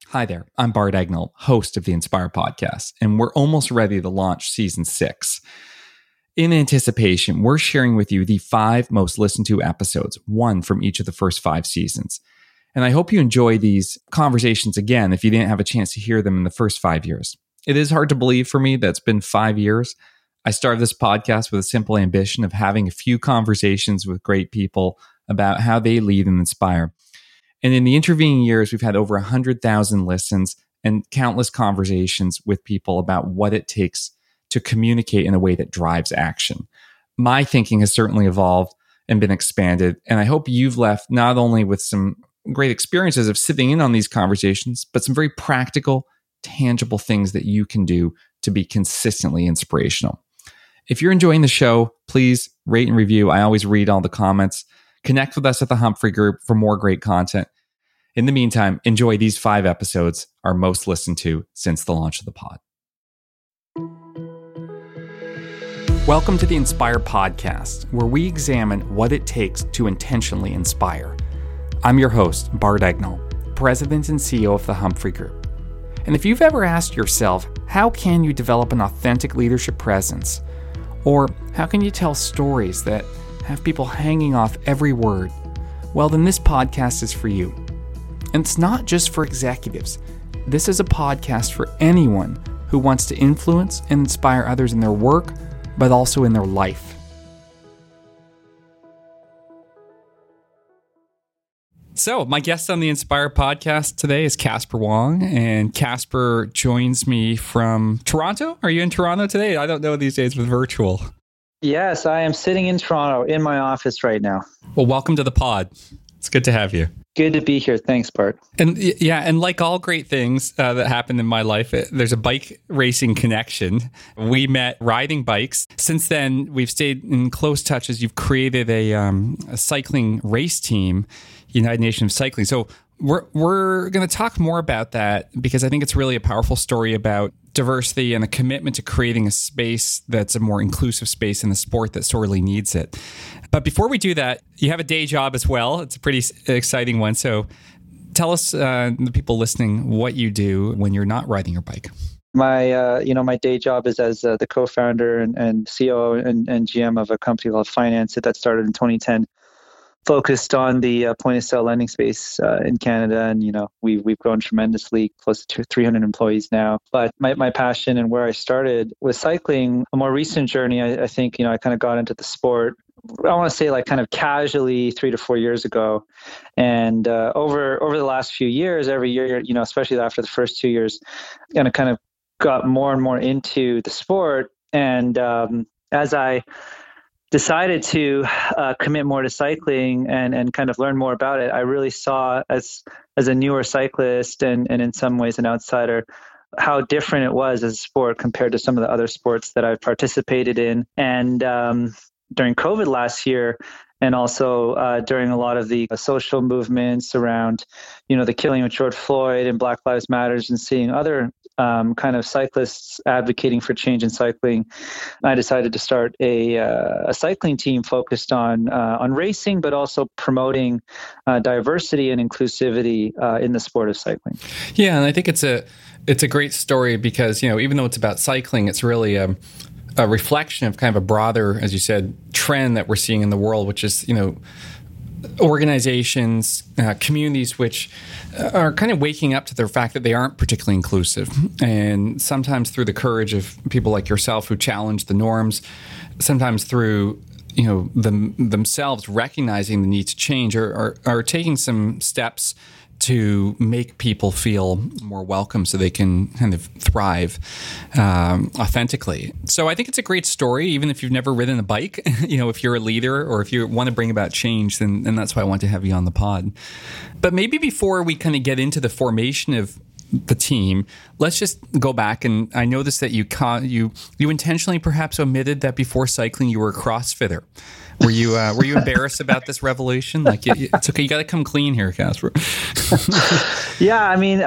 Hi there, I'm Bart Egnal, host of the Inspire podcast, and we're almost ready to launch season 6. In anticipation, we're sharing with you the 5 most listened to episodes, one from each of the first 5 seasons. And I hope you enjoy these conversations again if you didn't have a chance to hear them in the first 5 years. It is hard to believe for me that it's been 5 years. I started this podcast with a simple ambition of having a few conversations with great people about how they lead and inspire. And in the intervening years, we've had over 100,000 listens and countless conversations with people about what it takes to communicate in a way that drives action. My thinking has certainly evolved and been expanded. And I hope you've left not only with some great experiences of sitting in on these conversations, but some very practical, tangible things that you can do to be consistently inspirational. If you're enjoying the show, please rate and review. I always read all the comments. Connect with us at the Humphrey Group for more great content. In the meantime, enjoy these 5 episodes, our most listened to since the launch of the pod. Welcome to the Inspire podcast, where we examine what it takes to intentionally inspire. I'm your host, Bart Egnal, President and CEO of the Humphrey Group. And if you've ever asked yourself, how can you develop an authentic leadership presence? Or how can you tell stories that have people hanging off every word? Well, then this podcast is for you. And it's not just for executives. This is a podcast for anyone who wants to influence and inspire others in their work, but also in their life. So, my guest on the Inspire podcast today is Casper Wong, and Casper joins me from Toronto. Are you in Toronto today? I don't know these days with virtual. Yes, I am sitting in Toronto in my office right now. Well, welcome to the pod. It's good to have you. Good to be here. Thanks, Bart. And yeah, and like all great things that happened in my life, there's a bike racing connection. We met riding bikes. Since then, we've stayed in close touch as you've created a cycling race team, United Nations of Cycling. So we're going to talk more about that because I think it's really a powerful story about diversity and a commitment to creating a space that's a more inclusive space in the sport that sorely needs it. But before we do that, you have a day job as well. It's a pretty exciting one. So tell us, the people listening, what you do when you're not riding your bike. My day job is as the co-founder and COO and GM of a company called Financeit that started in 2010. Focused on the point-of-sale lending space in Canada, and we've grown tremendously, close to 300 employees now. But my passion and where I started was cycling. A more recent journey, I think, I kind of got into the sport. I want to say like kind of casually 3 to 4 years ago, and over the last few years, every year, especially after the first 2 years, kind of got more and more into the sport. And as I decided to commit more to cycling and kind of learn more about it, I really saw as a newer cyclist and in some ways an outsider, how different it was as a sport compared to some of the other sports that I've participated in. And during COVID last year, and also during a lot of the social movements around, the killing of George Floyd and Black Lives Matters, and seeing other kind of cyclists advocating for change in cycling, I decided to start a cycling team focused on racing, but also promoting diversity and inclusivity in the sport of cycling. Yeah, and I think it's a great story because even though it's about cycling, it's really a reflection of kind of a broader, as you said, trend that we're seeing in the world, which is organizations, communities which are kind of waking up to the fact that they aren't particularly inclusive. And sometimes through the courage of people like yourself who challenge the norms, sometimes through themselves recognizing the need to change or taking some steps to make people feel more welcome so they can kind of thrive authentically. So I think it's a great story, even if you've never ridden a bike. If you're a leader or if you want to bring about change, then that's why I want to have you on the pod. But maybe before we kind of get into the formation of the team, let's just go back. And I noticed that you intentionally perhaps omitted that before cycling you were a CrossFitter. Were you embarrassed about this revelation? Like, it's okay. You got to come clean here, Casper. Yeah, I mean,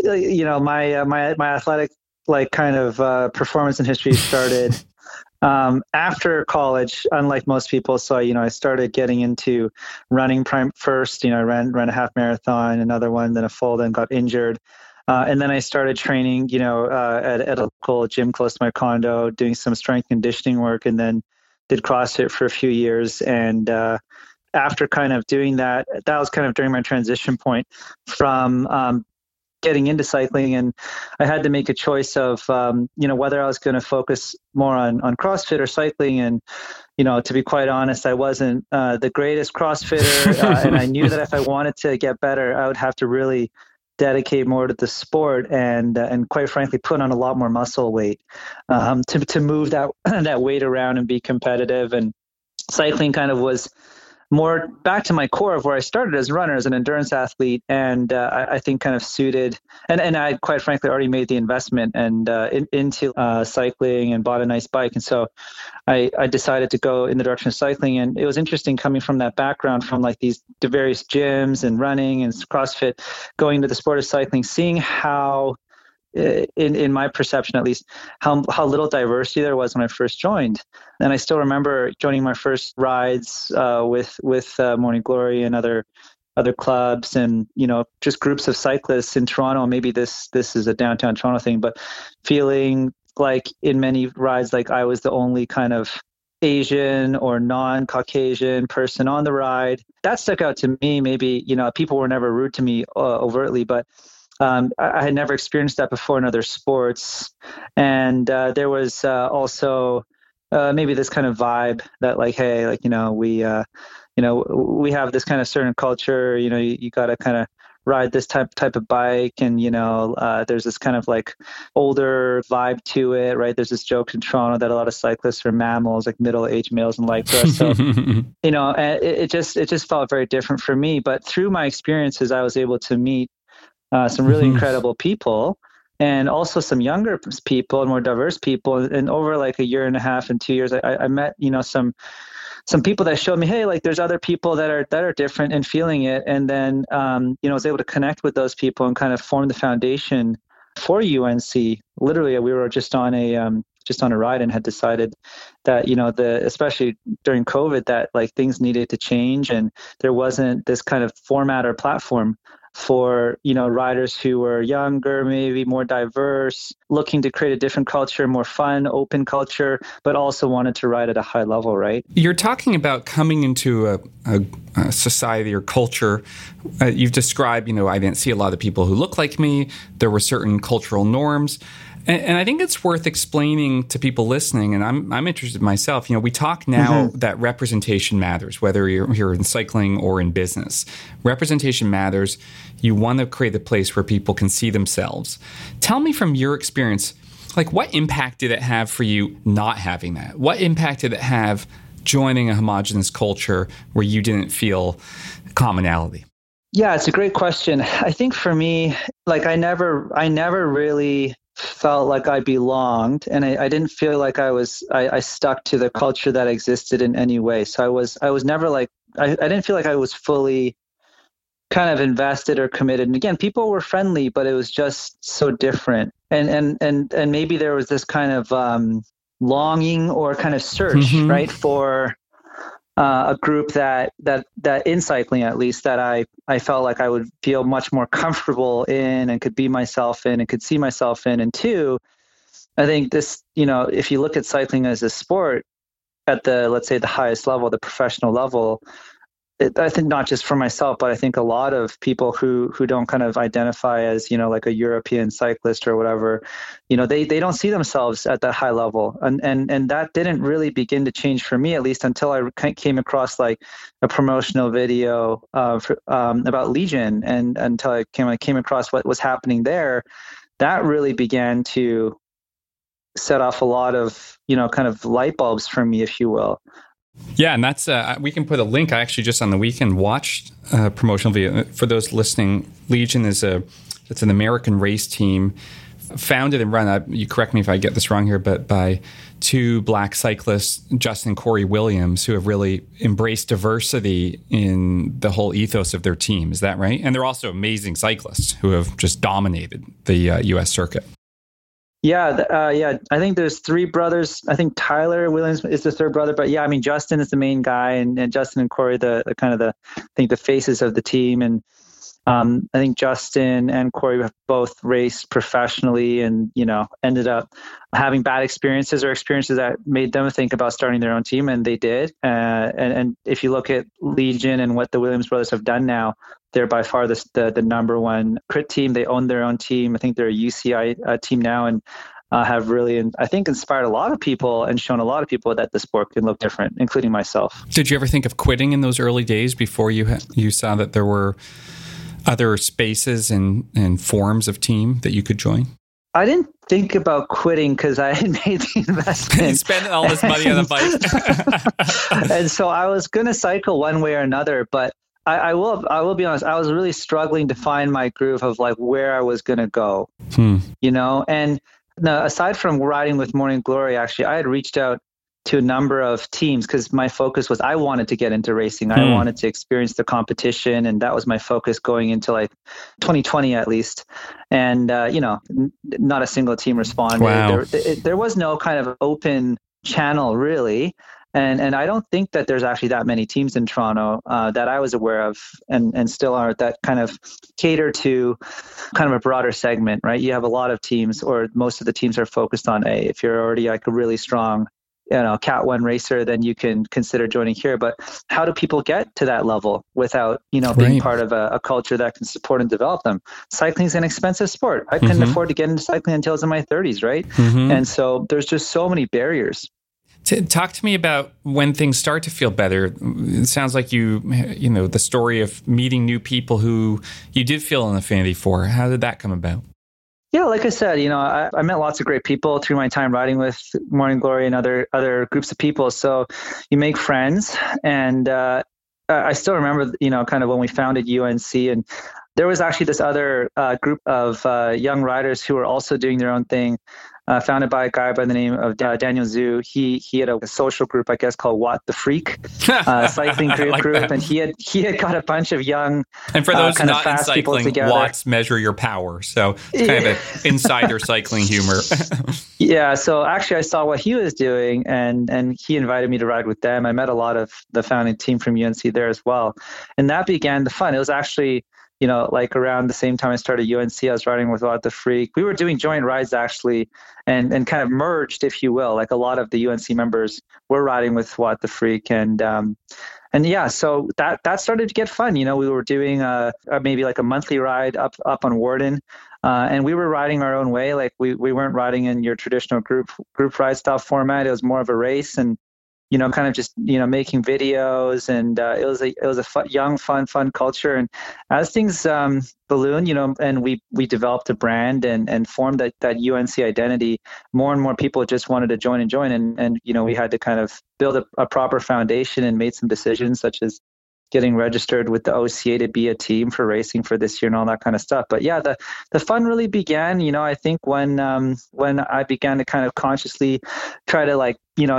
my athletic kind of performance and history started after college, unlike most people. So, I started getting into running first. I ran a half marathon, another one, then a full, then got injured. And then I started training, at a local gym close to my condo, doing some strength conditioning work, and then did CrossFit for a few years. And after kind of doing that, that was kind of during my transition point from getting into cycling, and I had to make a choice of whether I was going to focus more on CrossFit or cycling. And to be quite honest, I wasn't the greatest CrossFitter, and I knew that if I wanted to get better, I would have to really dedicate more to the sport and quite frankly put on a lot more muscle weight to move that that weight around and be competitive. And cycling kind of was more back to my core of where I started as a runner, as an endurance athlete, and I think kind of suited. And I quite frankly already made the investment and into cycling and bought a nice bike, and so I decided to go in the direction of cycling. And it was interesting coming from that background, from like the various gyms and running and CrossFit, going to the sport of cycling, seeing how, in my perception at least, how little diversity there was when I first joined. And I still remember joining my first rides with Morning Glory and other clubs, and just groups of cyclists in Toronto. Maybe this is a downtown Toronto thing, but feeling like in many rides like I was the only kind of Asian or non-Caucasian person on the ride. That stuck out to me. Maybe people were never rude to me overtly, but I had never experienced that before in other sports. And there was also maybe this kind of vibe that like, hey, like, we have this kind of certain culture, you got to kind of ride this type of bike. And, there's this kind of like older vibe to it, right? There's this joke in Toronto that a lot of cyclists are mammals, like middle-aged males in Lycra. So, it just felt very different for me. But through my experiences, I was able to meet some really incredible people, and also some younger people and more diverse people. And over like a year and a half and 2 years, I met, some people that showed me, hey, like there's other people that are different and feeling it. And then, I was able to connect with those people and kind of form the foundation for UNC. Literally, we were just on a ride and had decided that, especially during COVID, that like things needed to change, and there wasn't this kind of format or platform for, riders who were younger, maybe more diverse, looking to create a different culture, more fun, open culture, but also wanted to ride at a high level, right? You're talking about coming into a society or culture. You've described, I didn't see a lot of people who look like me. There were certain cultural norms. And I think it's worth explaining to people listening, and I'm interested myself. We talk now that representation matters, whether you're in cycling or in business. Representation matters. You want to create a place where people can see themselves. Tell me from your experience, like what impact did it have for you not having that? What impact did it have joining a homogenous culture where you didn't feel commonality? Yeah, it's a great question. I think for me, like I never really felt like I belonged, and I didn't feel like I stuck to the culture that existed in any way. So I was never like, I didn't feel like I was fully kind of invested or committed. And again, people were friendly, but it was just so different. And maybe there was this kind of longing or kind of search, right, for a group that in cycling, at least, that I felt like I would feel much more comfortable in and could be myself in and could see myself in. And two, I think this, if you look at cycling as a sport at the, let's say, the highest level, the professional level, I think not just for myself, but I think a lot of people who don't kind of identify as, like a European cyclist or whatever, they don't see themselves at that high level. And that didn't really begin to change for me, at least until I came across like a promotional video about Legion, and until I came across what was happening there. That really began to set off a lot of, kind of light bulbs for me, if you will. Yeah, and that's we can put a link. I actually just on the weekend watched a promotional video. For those listening, Legion it's an American race team founded and run, you correct me if I get this wrong here, but by two black cyclists, Justin and Corey Williams, who have really embraced diversity in the whole ethos of their team. Is that right? And they're also amazing cyclists who have just dominated the U.S. circuit. Yeah. I think there's three brothers. I think Tyler Williams is the third brother, but yeah, I mean, Justin is the main guy, and Justin and Corey, the faces of the team. And I think Justin and Corey have both raced professionally and, ended up having bad experiences or experiences that made them think about starting their own team, and they did. And if you look at Legion and what the Williams brothers have done now, they're by far the number one crit team. They own their own team. I think they're a UCI team now, and have really, I think, inspired a lot of people and shown a lot of people that the sport can look different, including myself. Did you ever think of quitting in those early days before you saw that there were other spaces and forms of team that you could join? I didn't think about quitting because I had made the investment. Spend all this money on a bike. And so I was going to cycle one way or another, but I will be honest, I was really struggling to find my groove of like where I was going to go, and no, aside from riding with Morning Glory, actually, I had reached out to a number of teams because my focus was I wanted to get into racing. I wanted to experience the competition, and that was my focus going into like 2020 at least. And, not a single team responded. Wow. There was no kind of open channel really. And I don't think that there's actually that many teams in Toronto that I was aware of and still are that kind of cater to kind of a broader segment, right? You have a lot of teams, or most of the teams are focused on if you're already like a really strong, Cat 1 racer, then you can consider joining here. But how do people get to that level without, being part of a culture that can support and develop them? Cycling is an expensive sport. I couldn't afford to get into cycling until I was in my 30s, right? And so there's just so many barriers. Talk to me about when things start to feel better. It sounds like the story of meeting new people who you did feel an affinity for. How did that come about? Yeah, like I said, I met lots of great people through my time riding with Morning Glory and other groups of people. So you make friends, and I still remember, kind of when we founded UNC, and there was actually this other group of young riders who were also doing their own thing. Founded by a guy by the name of Daniel Zhu. He had a social group, I guess, called What the Freak, cycling group, that. And he had got a bunch of young, and for those kind not of fast in people cycling, together. watts measure your power, so it's kind of an insider cycling humor. Yeah, so actually I saw what he was doing, and he invited me to ride with them. I met a lot of the founding team from UNC there as well, and that began the fun. It was actually, like around the same time I started UNC, I was riding with What the Freak. We were doing joint rides actually, and kind of merged, if you will. Like a lot of the UNC members were riding with What the Freak, and yeah, so that started to get fun. We were doing maybe like a monthly ride up on Warden, and we were riding our own way. Like we weren't riding in your traditional group ride style format. It was more of a race, and kind of just, making videos, and it was a young, fun culture. And as things ballooned, and we developed a brand and formed that UNC identity, more and more people just wanted to join, and we had to kind of build a proper foundation and made some decisions such as getting registered with the OCA to be a team for racing for this year and all that kind of stuff. But yeah, the fun really began, I think when I began to kind of consciously try to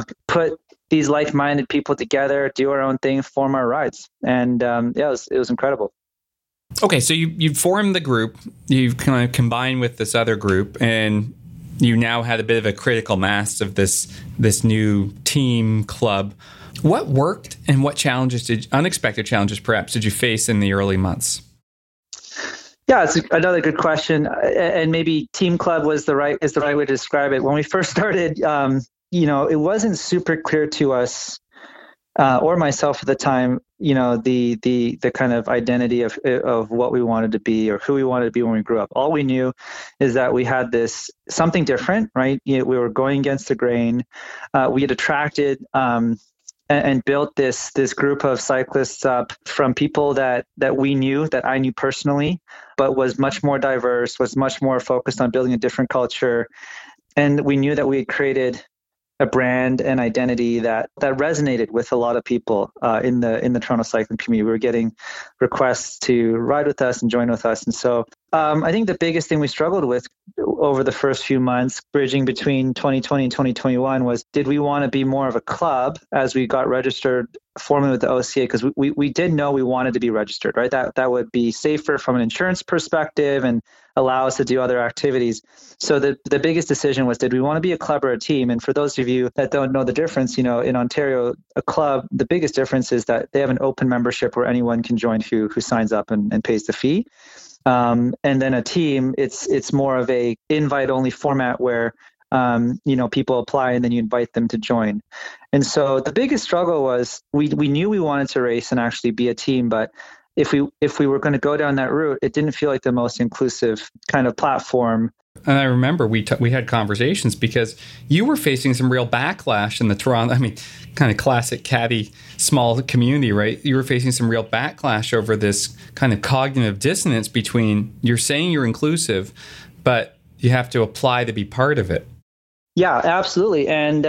put these like-minded people together, do our own thing, form our rides. And it was incredible. Okay, so you formed the group, you've kind of combined with this other group, and you now had a bit of a critical mass of this new team club. What worked, and what unexpected challenges perhaps did you face in the early months? Yeah, it's another good question, and maybe team club is the right way to describe it. When we first started, it wasn't super clear to us or myself at the time, the kind of identity of what we wanted to be or who we wanted to be when we grew up. All we knew is that we had this something different, right? We were going against the grain. We had attracted and built this group of cyclists up from people that we knew, that I knew personally, but was much more diverse, was much more focused on building a different culture. And we knew that we had created a brand and identity that resonated with a lot of people in the Toronto cycling community. We were getting requests to ride with us and join with us. And so I think the biggest thing we struggled with over the first few months, bridging between 2020 and 2021, was did we want to be more of a club as we got registered formally with the OCA? Because we did know we wanted to be registered, right? That would be safer from an insurance perspective and allow us to do other activities. So the biggest decision was, did we want to be a club or a team? And for those of you that don't know the difference, in Ontario, a club, the biggest difference is that they have an open membership where anyone can join who signs up and pays the fee. And then a team, it's more of a invite only format where people apply and then you invite them to join. And so the biggest struggle was we knew we wanted to race and actually be a team, but if we were going to go down that route, it didn't feel like the most inclusive kind of platform. And I remember we had conversations because you were facing some real backlash in the Toronto, kind of classic caddy small community, right? You were facing some real backlash over this kind of cognitive dissonance between you're saying you're inclusive, but you have to apply to be part of it. Yeah, absolutely. And,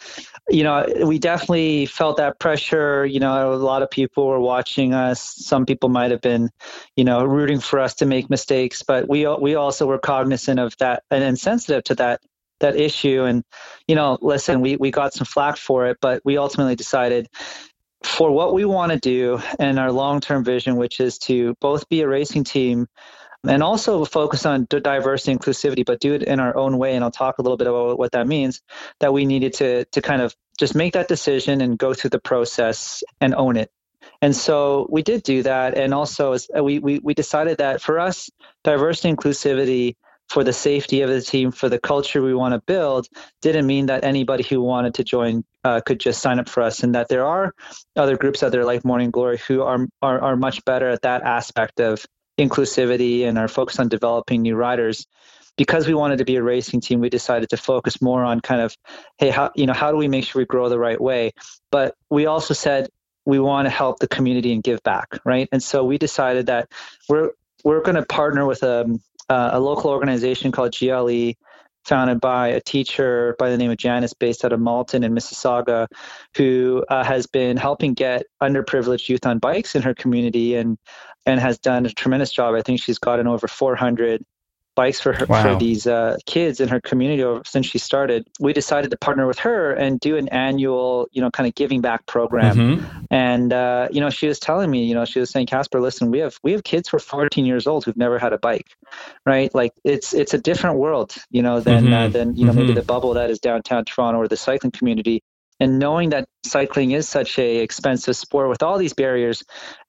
we definitely felt that pressure. A lot of people were watching us. Some people might have been, rooting for us to make mistakes, but we also were cognizant of that and sensitive to that issue. And, listen, we got some flack for it, but we ultimately decided for what we want to do and our long-term vision, which is to both be a racing team and also focus on diversity and inclusivity, but do it in our own way. And I'll talk a little bit about what that means, that we needed to kind of just make that decision and go through the process and own it. And so we did do that. And also we decided that for us, diversity and inclusivity, for the safety of the team, for the culture we want to build, didn't mean that anybody who wanted to join could just sign up for us, and that there are other groups out there like Morning Glory who are much better at that aspect of inclusivity and are focused on developing new riders. Because we wanted to be a racing team, we decided to focus more on kind of, hey, how do we make sure we grow the right way? But we also said we want to help the community and give back, right? And so we decided that we're going to partner with a local organization called GLE, founded by a teacher by the name of Janice, based out of Malton in Mississauga, who has been helping get underprivileged youth on bikes in her community and has done a tremendous job. I think she's gotten over 400 bikes for these kids in her community since she started. We decided to partner with her and do an annual, kind of giving back program. Mm-hmm. And she was telling me, she was saying, Casper, listen, we have kids who are 14 years old who've never had a bike, right? Like it's a different world, than mm-hmm. maybe the bubble that is downtown Toronto or the cycling community. And knowing that cycling is such a expensive sport with all these barriers,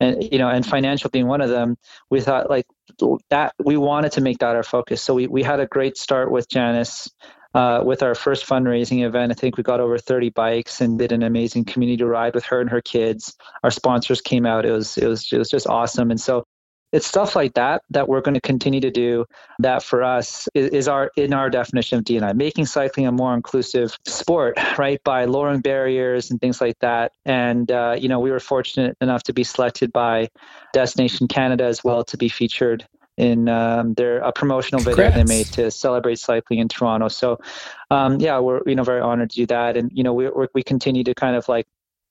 and financial being one of them, we thought like that we wanted to make that our focus. So we had a great start with Janice with our first fundraising event. I think we got over 30 bikes and did an amazing community ride with her and her kids. Our sponsors came out. It was just awesome. And so it's stuff like that we're going to continue to do. That for us is in our definition of D&I, making cycling a more inclusive sport, right? By lowering barriers and things like that. And, we were fortunate enough to be selected by Destination Canada as well to be featured in their promotional video they made to celebrate cycling in Toronto. So, we're, very honored to do that. And, we continue to kind of like,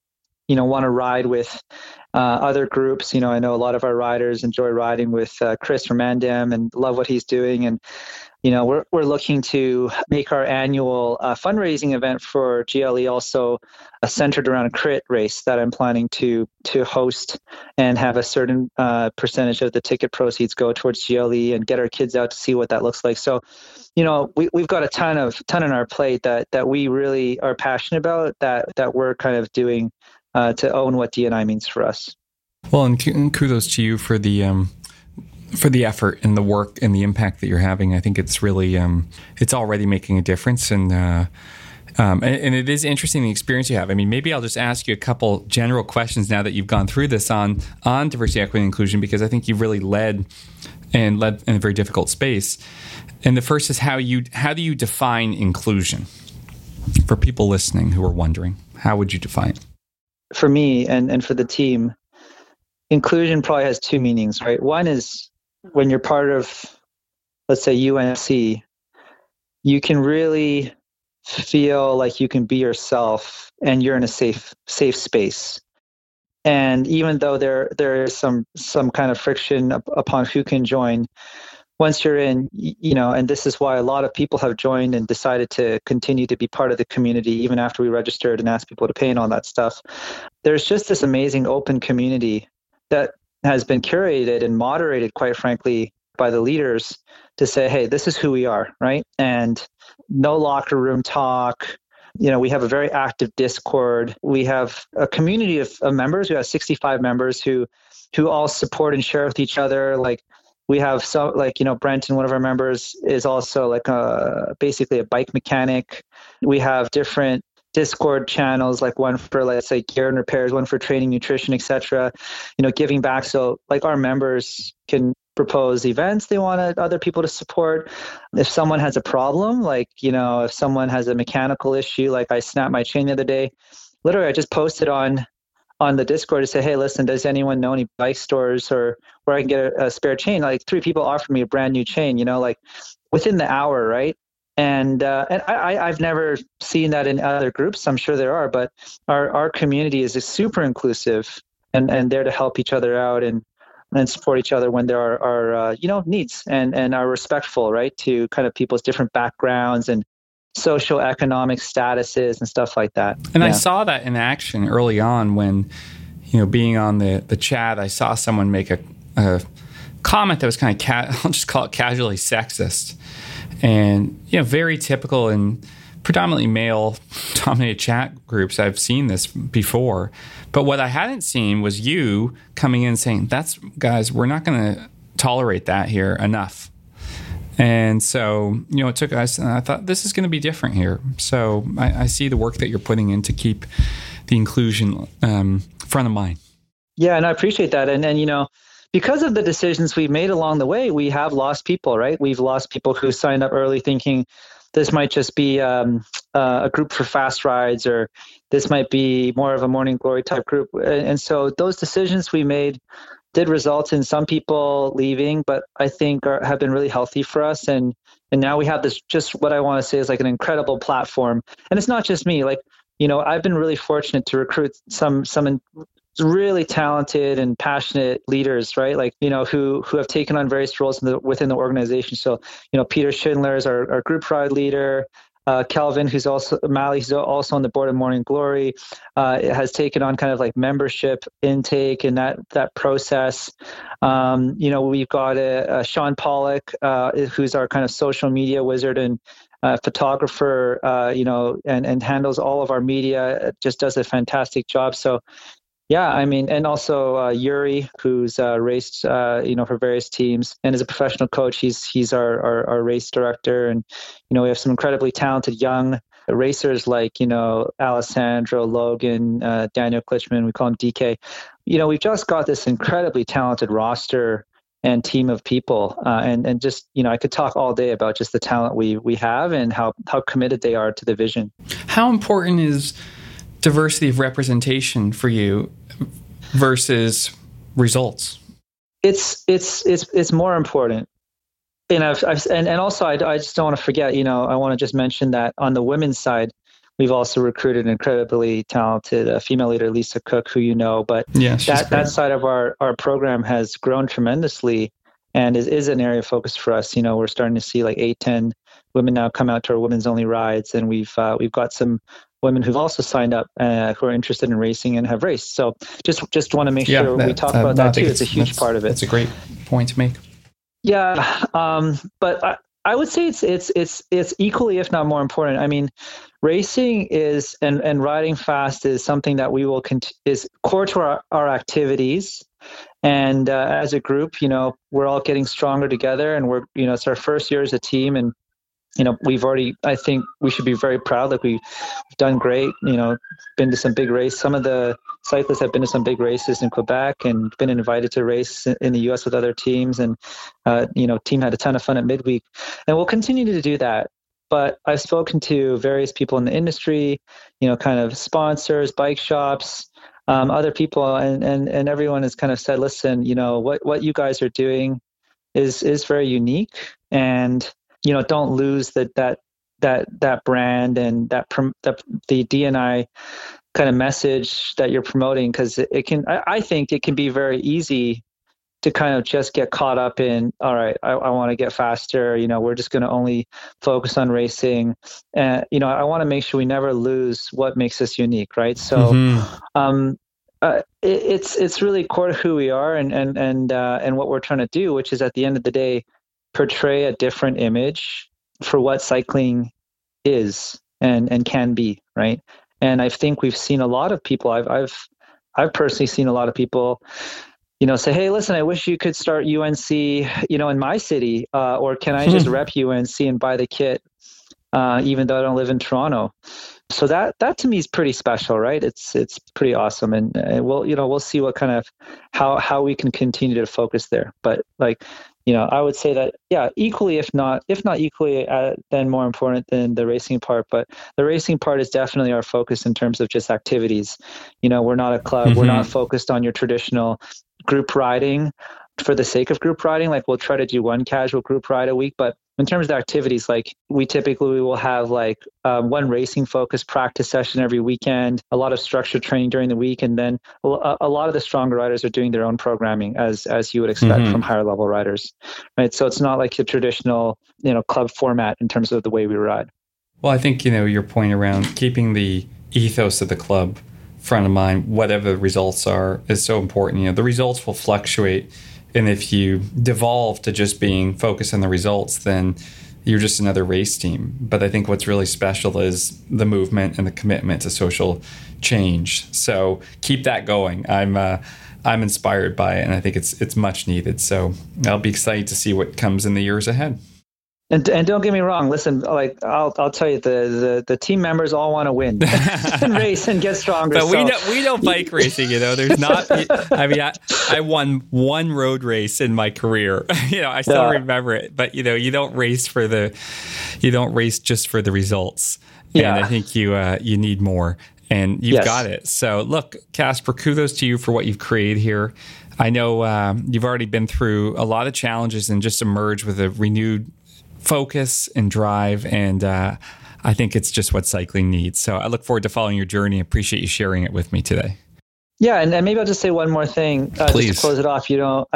want to ride with other groups. I know a lot of our riders enjoy riding with Chris from Mandem and love what he's doing. And, we're looking to make our annual fundraising event for GLE also centered around a crit race that I'm planning to host and have a certain percentage of the ticket proceeds go towards GLE and get our kids out to see what that looks like. So, we've got a ton on our plate that we really are passionate about, that we're kind of doing to own what D&I means for us. Well, and kudos to you for the effort and the work and the impact that you're having. I think it's really it's already making a difference, and it is interesting the experience you have. I mean, maybe I'll just ask you a couple general questions now that you've gone through this on diversity, equity, and inclusion, because I think you've really led in a very difficult space. And the first is how do you define inclusion for people listening who are wondering? How would you define it? For me and for the team, inclusion probably has two meanings, right? One is when you're part of, let's say, UNC, you can really feel like you can be yourself and you're in a safe space. And even though there is some kind of friction upon who can join, once you're in, and this is why a lot of people have joined and decided to continue to be part of the community, even after we registered and asked people to pay and all that stuff. There's just this amazing open community that has been curated and moderated, quite frankly, by the leaders to say, hey, this is who we are, right? And no locker room talk. We have a very active Discord. We have a community of members. We have 65 members who all support and share with each other. Like, we have some, Brenton, one of our members, is also basically a bike mechanic. We have different Discord channels, like one for, let's say, gear and repairs, one for training, nutrition, etc. Giving back. So our members can propose events they want other people to support. If someone has a problem, if someone has a mechanical issue, like I snapped my chain the other day, literally I just posted on the Discord to say, hey, listen, does anyone know any bike stores or where I can get a spare chain? 3 people offered me a brand new chain, within the hour, right? And I've never seen that in other groups. I'm sure there are, but our community is super inclusive and there to help each other out and support each other when there are needs and are respectful, right, to kind of people's different backgrounds and social economic statuses and stuff like that. And I saw that in action early on when, being on the chat, I saw someone make a comment that was kind of, I'll just call it casually sexist. And, very typical in predominantly male-dominated chat groups. I've seen this before. But what I hadn't seen was you coming in saying, guys, we're not going to tolerate that here enough. And so, it took us, and I thought, this is going to be different here. So I see the work that you're putting in to keep the inclusion front of mind. Yeah, and I appreciate that. And because of the decisions we've made along the way, we have lost people, right? We've lost people who signed up early thinking this might just be a group for fast rides, or this might be more of a morning glory type group. And so those decisions we made did result in some people leaving, but I think have been really healthy for us. And now we have this, just what I want to say is an incredible platform. And it's not just me. I've been really fortunate to recruit some really talented and passionate leaders, right? Who have taken on various roles within the organization. So, Peter Schindler is our group ride leader. Kelvin, Mally, who's also on the board of Morning Glory, has taken on kind of membership intake and that process. We've got Sean Pollock, who's our kind of social media wizard and photographer, and handles all of our media, just does a fantastic job. So, yeah, and also Yuri, who's raced, for various teams and is a professional coach. He's our race director, and we have some incredibly talented young racers like Alessandro, Logan, Daniel Klitschman. We call him DK. We've just got this incredibly talented roster and team of people, and just I could talk all day about just the talent we have and how committed they are to the vision. How important is diversity of representation for you versus results? It's more important. And and also I just don't want to forget, I want to just mention that on the women's side, we've also recruited an incredibly talented female leader, Lisa Cook, who but that side of our program has grown tremendously and is an area of focus for us. We're starting to see 8-10 women now come out to our women's only rides, and we've got some women who've also signed up who are interested in racing and have raced. So just want to make sure we talk about that too. It's a huge part of it. That's a great point to make. Yeah, but I would say it's equally, if not more important. Racing is and riding fast is something that we will is core to our activities. And as a group, we're all getting stronger together, and we're it's our first year as a team, and we've already, I think we should be very proud. We've done great, been to some big races. Some of the cyclists have been to some big races in Quebec and been invited to race in the US with other teams. And, team had a ton of fun at midweek, and we'll continue to do that. But I've spoken to various people in the industry, kind of sponsors, bike shops, other people, and everyone has kind of said, listen, what you guys are doing is very unique, and don't lose that brand and the D&I kind of message that you're promoting, because I think it can be very easy to kind of just get caught up in, all right, I want to get faster. We're just going to only focus on racing. And, I want to make sure we never lose what makes us unique. Right. So, it's really core to who we are and what we're trying to do, which is at the end of the day, portray a different image for what cycling is and can be. Right. And I think we've seen a lot of people, I've personally seen a lot of people, say, hey, listen, I wish you could start UNC, in my city, or can I just rep UNC and buy the kit, even though I don't live in Toronto. So that to me is pretty special, right? It's pretty awesome, and we'll see what kind of how we can continue to focus there. But I would say that equally, if not equally, then more important than the racing part. But the racing part is definitely our focus in terms of just activities. We're not a club. We're not focused on your traditional group riding for the sake of group riding. Like we'll try to do one casual group ride a week, but in terms of the activities, like we will have one racing focused practice session every weekend, a lot of structured training during the week, and then a lot of the stronger riders are doing their own programming as you would expect from higher level riders, right? So it's not like the traditional club format in terms of the way we ride. Well, I think your point around keeping the ethos of the club front of mind, whatever the results are, is so important. The results will fluctuate. And if you devolve to just being focused on the results, then you're just another race team. But I think what's really special is the movement and the commitment to social change. So keep that going. I'm inspired by it, and I think it's much needed. So I'll be excited to see what comes in the years ahead. And don't get me wrong. Listen, I'll tell you, the team members all want to win and race and get stronger. But we know bike racing. There's not. I mean, I won one road race in my career. I still remember it. But you don't race just for the results. Yeah. And I think you need more, and you've got it. So look, Casper, kudos to you for what you've created here. I know you've already been through a lot of challenges and just emerged with a renewed focus and drive, and I think it's just what cycling needs. So I look forward to following your journey. I appreciate you sharing it with me today. Yeah, and maybe I'll just say one more thing. Please. Just to close it off.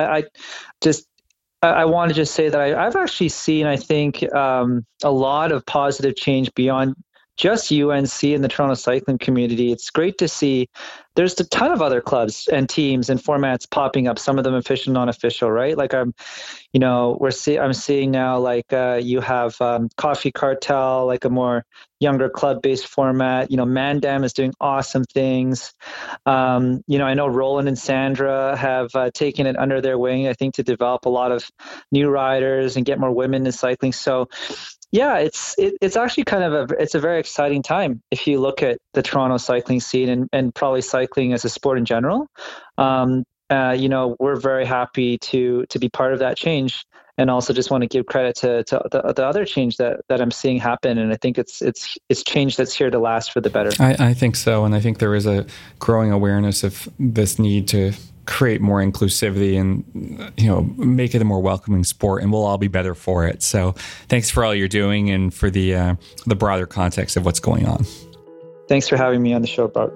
I want to just say that I've actually seen, I think, a lot of positive change beyond just UNC and the Toronto cycling community. It's great to see there's a ton of other clubs and teams and formats popping up, some of them official, non-official, right? Like I'm seeing now you have Coffee Cartel, like a more younger club-based format. Mandam is doing awesome things. I know Roland and Sandra have taken it under their wing, I think, to develop a lot of new riders and get more women in cycling. So yeah, it's actually kind of a very exciting time if you look at the Toronto cycling scene and probably cycling as a sport in general. We're very happy to be part of that change, and also just want to give credit to the other change that I'm seeing happen. And I think it's change that's here to last for the better. I think so, and I think there is a growing awareness of this need to create more inclusivity and make it a more welcoming sport, and we'll all be better for it. So thanks for all you're doing and for the broader context of what's going on. Thanks for having me on the show, Bart.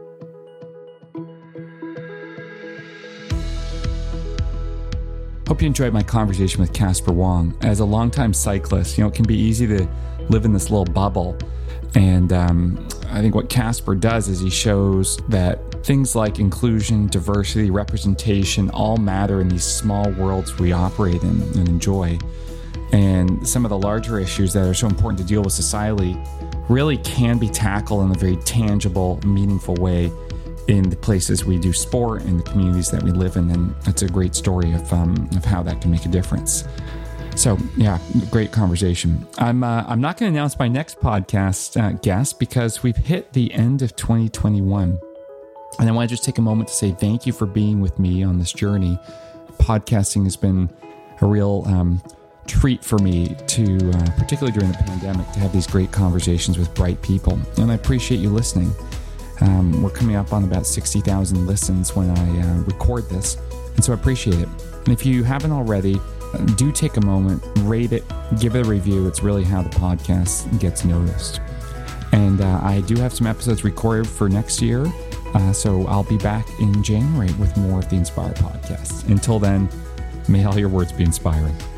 Hope you enjoyed my conversation with Casper Wong. As a longtime cyclist, it can be easy to live in this little bubble. And I think what Casper does is he shows that things like inclusion, diversity, representation all matter in these small worlds we operate in and enjoy. And some of the larger issues that are so important to deal with societally really can be tackled in a very tangible, meaningful way in the places we do sport and the communities that we live in. And it's a great story of how that can make a difference. So yeah, great conversation. I'm not going to announce my next podcast guest because we've hit the end of 2021. And I want to just take a moment to say thank you for being with me on this journey. Podcasting has been a real treat for me to, particularly during the pandemic, to have these great conversations with bright people. And I appreciate you listening. We're coming up on about 60,000 listens when I record this. And so I appreciate it. And if you haven't already, do take a moment, rate it, give it a review. It's really how the podcast gets noticed. And I do have some episodes recorded for next year. So I'll be back in January with more of the Inspire podcast. Until then, May all your words be inspiring.